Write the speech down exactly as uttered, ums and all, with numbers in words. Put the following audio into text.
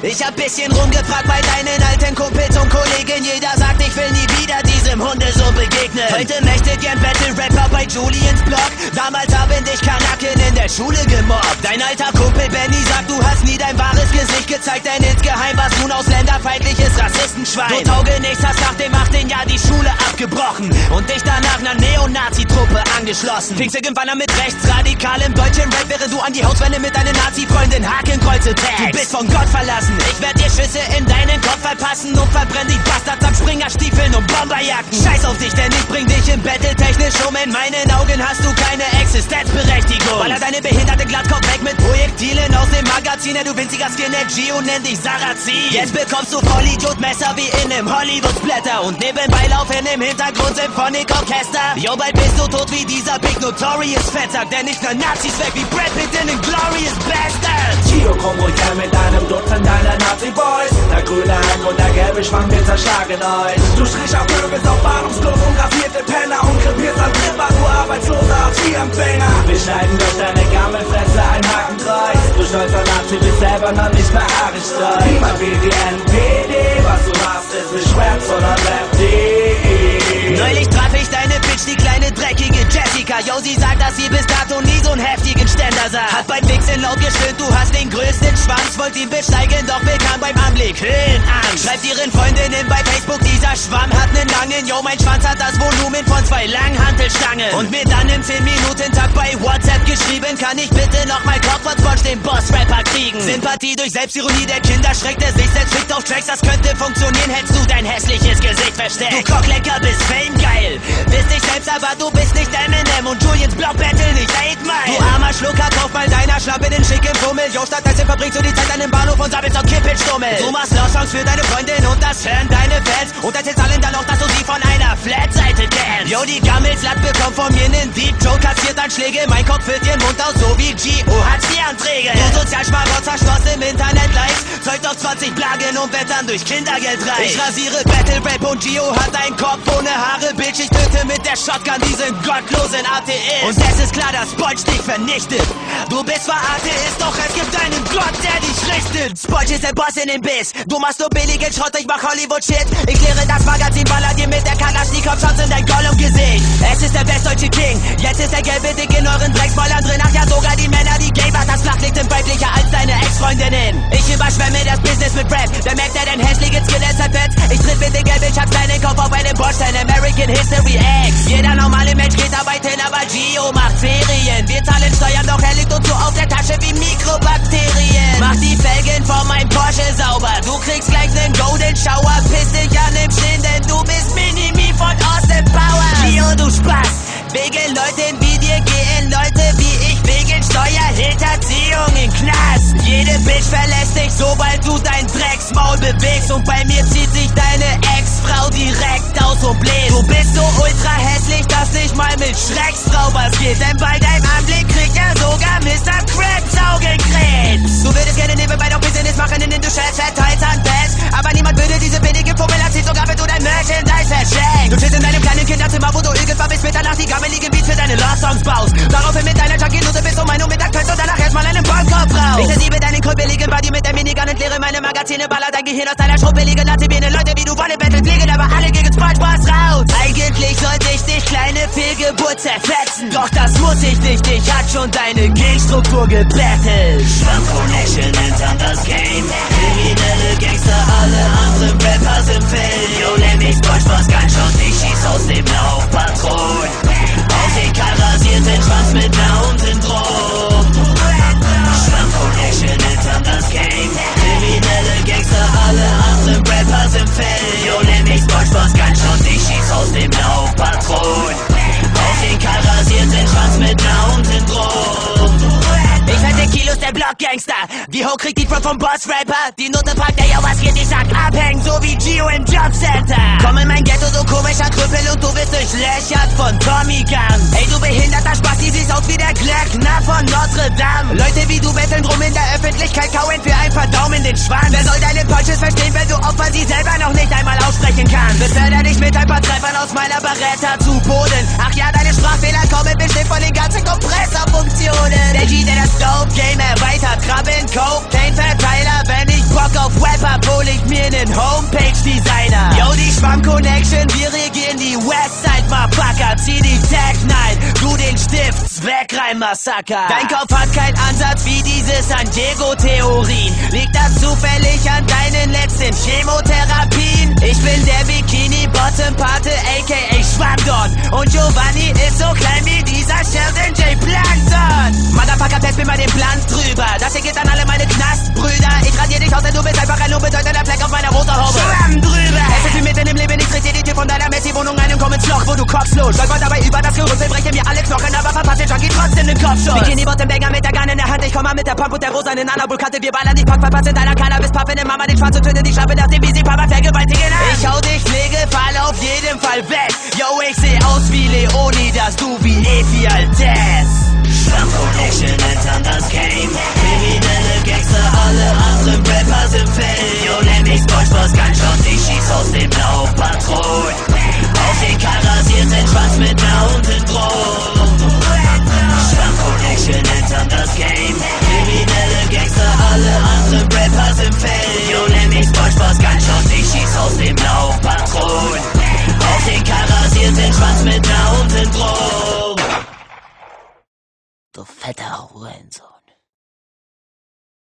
Ich hab bisschen rumgefragt bei deinen alten Kumpels und Kollegen. Jeder sagt, ich will nie wieder diesem Hundesohn begegnen. Heute möchte gern Battle-Rapper bei Juliens Blog. Damals haben dich Kanaken in der Schule gemobbt. Dein alter Kumpel Benny sagt, du hast nie dein wahres Gesicht gezeigt, denn insgeheim warst du ein ausländerfeindliches Rassistenschwein. Du Taugenichts hast nach dem achten Jahr die Schule abgebrochen und dich danach einer Neonazi-Truppe angeschlossen. Fingst irgendwann an mit rechtsradikalem deutschen Rap, während du an die Hauswände mit deinen Nazi-Freundin Hakenkreuze tagst. Du bist von Gott verlassen, ich werd dir Schüsse in deinen Kopf verpassen und verbrenn dich Bastards am Springerstiefeln und Bomberjacken. Scheiß auf dich, denn ich bring dich im Battle technisch um. In meinen Augen hast du keine Existenzberechtigung. Baller deine behinderte Glattkopf weg mit Projektilen aus dem Magazin. Ja, du winziger Skinhead G und nenn dich Sarrazin. Jetzt bekommst du Vollidiot-Messer wie in nem Hollywood-Splatter und nebenbei laufen im Hintergrund Symphonic-Orchester. Jo, bald bist du tot wie dieser Big Notorious Fettsack, der nicht nur Nazis weg wie Brad Pitt in den Glorious Bastards. Gio, komm ruhig her mit einem Dutzend deiner Nazi-Boys. Der grüne Hang und der gelbe Schwang, wir zerschlagen euch. Du Stricher Pöbels auf Bahnhofsklos und rasierte Penner und krepierst an Tripper, du arbeitsloser Hartz-vier-Empfänger. Wir schneiden durch deine Gammelfresse ein Hakenkreuz. Du stolzer Nazi bist selber noch nicht mehr aarigstreu. Niemand will die N P D, was du machst ist nicht Rap, sondern Rap-D. Neulich traf ich deine Bitch, die kleine dreckige Jessica. Yo, sie sagt, dass sie bis dato nie so'n heftigen Ständer sah. Hat beim Wichsen laut gestöhnt, du hast den größten Schwanz. Wollt ihn besteigen, doch bekam beim Anblick Höhenangst. Schreibt ihren Freundinnen bei Facebook, dieser Schwamm hat nen langen. Yo, mein Schwanz hat das Volumen von zwei Langhantelstangen. Und mir dann im zehn Minuten Tag bei WhatsApp geschrieben, kann ich bitte noch mal Cockpot den Boss-Rapper kriegen. Sympathie durch Selbstironie der Kinder schreckt er sich selbst fickt auf Tracks, das könnte funktionieren, hättest du dein hässliches Gesicht versteckt. Du Cocklecker bist Fame geil, bist dich selbst, aber du bist nicht Eminem und Juliens Block Battle nicht eight Mile. Du armer Schlucker, kauf mal deiner Schlampe den schicken Fummel. Jo, stattdessen verbringst du die Zeit an dem Bahnhof und sammelst auf Kippelstummel. Du machst Love-Songs für deine Freundin und das hören deine Fans und erzählst allen dann auch, dass du sie von einer Flat-Seite kennst. Jo, die Gammelslatt bekommt von mir nen Deep Joe, kassiert Anschläge, mein Kopf füllt ihren Mund aus, so wie G O Hartz-vier-Anträge. Du Sozialschmarotzer, Schloss im Internet Likes, zeugt auf zwanzig Plagen und wird dann durch Kindergeld reich. Ich rasiere Battle-Rap und Gio hat einen Kopf ohne Haare, Bitch, ich töte mit der Shotgun diesen gottlosen Atheist. Und es ist klar, dass Spolch dich vernichtet. Du bist zwar Atheist, doch es gibt einen Gott, der dich richtet. Spolch ist der Boss in den Biss, du machst nur billigen Schrott, ich mach Hollywood-Shit. Ich kläre das Magazin, baller dir mit der Kalaschnikow-Shots in dein Gollum-Gesicht. Es ist der westdeutsche King, jetzt ist der gelbe Dick in euren Drecksmäulern drin. Ach ja, sogar die Männer, die gay war, das flach liegt im weiblicher als deine Ex-Freundinnen. Ich überschwemme das Business mit Rap, wer merkt er denn hässlichen Skelett zerfetzt? Ich tritt mit den gelben Schatz deinen Kopf auf einen Bordstein, American History X. Jeder normale Mensch geht arbeiten, aber Gio macht Ferien. Wir zahlen Steuern, doch er liegt uns so auf der Tasche wie Mikrobakterien. Mach die Felgen von meinem Porsche sauber, du kriegst gleich nen Golden Shower. Piss dich an im Stehen, denn du bist Mini-Me von Austin Powers. Gio, du Spaß, wegen Leuten wie dir gehen Leute wie ich wegen Steuerhinterziehung in Knast. Jede Bitch verlässt dich, sobald du dein Drecksmaul bewegst und bei mir zieht sich deine Ex-Frau direkt aus und bläst. Du bist so ultra hässlich, dass nicht mal mit Schrecksfrau was geht, denn bei deinem Anblick kriegt ja sogar Mister Krabs Augenkrebs. Du würdest gerne nebenbei noch Business machen, in den du Chefs verteilst an Bass, aber niemand würde diese billige Fummel erzählen, sogar wenn du dein Merchandise verschenkst. Du chillst in deinem kleinen Kinderzimmer, wo du irgendwann bis Mitternacht die gammeligen Beats für deine Love-Songs baust. Daraufhin mit deiner Junkie-Nuse bis um ein Uhr Mittag tötst und danach erstmal einen Bankkopf raus. Ich zersiebe deinen krüppeligen Body mit der Minigun, entleere meine Magazine, baller dein Gehirn aus deiner schrumpeligen Nazi-Birne. Leute wie du wollen Battle fliegen, aber alle gegen Spongebob raus. Eigentlich sollte ich dich, kleine Fehlgeburt, zerfetzen, doch das muss ich nicht, ich hat schon deine Genstruktur gebettelt. Schwamm Connection entern das Game, kriminelle Gangster, alle anderen Rappers im Film. Jo, nenn mich Spongebob ganz und ich schieß aus dem Laufpatron auf den kahl rasierten Schwanz mit Down-Syndrom. Schwamm Connection entern das Game, kriminelle Gangster, alle anderen Rappers im Film. Jo, nenn mich Spongebob ganz und ich schieß aus dem Laufpatron auf den kahl rasierten Schwanz mit Down-Syndrom. Ich hätte Kilos, der Blockgangster. Wie hoch kriegt die Front vom Boss-Rapper? Die Note packt der, ja was geht, ich sag abhängen, so wie Gio im Jobcenter. Komm in mein Ghetto, so komischer Krüppel und du wirst durchlöchert von Tommy Gun. Ey, du behinderter Spasti, siehst aus wie der Glöckner von Notre Dame. Leute wie du betteln drum in der Öffentlichkeit, kauen für ein Verdaum in den Schwanz. Wer soll deine Punches verstehen, wenn du Opfer sie selber noch nicht einmal aussprechen kannst? Beförder dich mit ein paar Treibern aus meiner Beretta zu Boden. Ach ja, deine Sprachfehler kommen bestimmt von den ganzen Kompressorfunktionen. Der G, der das Dope-Game erweitert, Krabben, Cocaine-Verteiler, wenn ich Bock auf bin Homepage-Designer. Yo, die Schwamm-Connection, wir regieren die Westside, Motherfucker. Zieh die Tag-Night, du den Stift, Zweckreim-Massaker. Dein Kopf hat keinen Ansatz wie diese San Diego-Theorien. Liegt das zufällig an deinen letzten Chemotherapien? Ich bin der Bikini-Bottom-Pate, aka Schwammdon. Und Giovanni ist so klein wie dieser Sheldon J. Plankton. Motherfucker, test mir mal den Plan drüber. Das hier geht an alle meine Knastbrüder. Ich radier dich aus, denn du bist einfach ein unbedeutender Fleck auf meiner Motorhaube. Schwamm drüber! Es ist wie mitten im Leben, ich tritt dir die Tür von deiner Messi-Wohnung ein und komm ins Loch, wo du kopflos. Stolpert dabei über das Gerümpel, breche mir alle Knochen, aber verpasst den Junkie trotzdem den Kopfschuss. Bikini-Bottom-Banger mit der Gun in der Hand, ich komm mal mit der Pump und der rosanen Anabolkante. Wir ballern die Pack, verpasst in deiner Cannabis-Pappe, nimm Mama den Schwanz und töte die Schnappe, nachdem wir sie Papa vergewaltigen. Ich hau dich Pflegefall auf jeden Fall weg. Yo, ich seh aus wie Leonidas, du wie Efi Altez. Schwamm-Connection entern das Game. Kriminelle Gangster, alle anderen Rappers im Feld. Yo, nenn mich SpongeBob Gunshot, ich schieß aus dem Laufpatron. Auf den kahl rasierten Schwanz mit ner Hundendrohung. Schwamm-Connection entern das Game. Kriminelle Gangster, alle anderen Rappers im Feld. Yo, nenn mich SpongeBob Gunshot, ich schieß aus dem Laufpatron. Auf den kahl rasierten Schwanz mit ner Hundendrohung. Du fetter Hurensohn.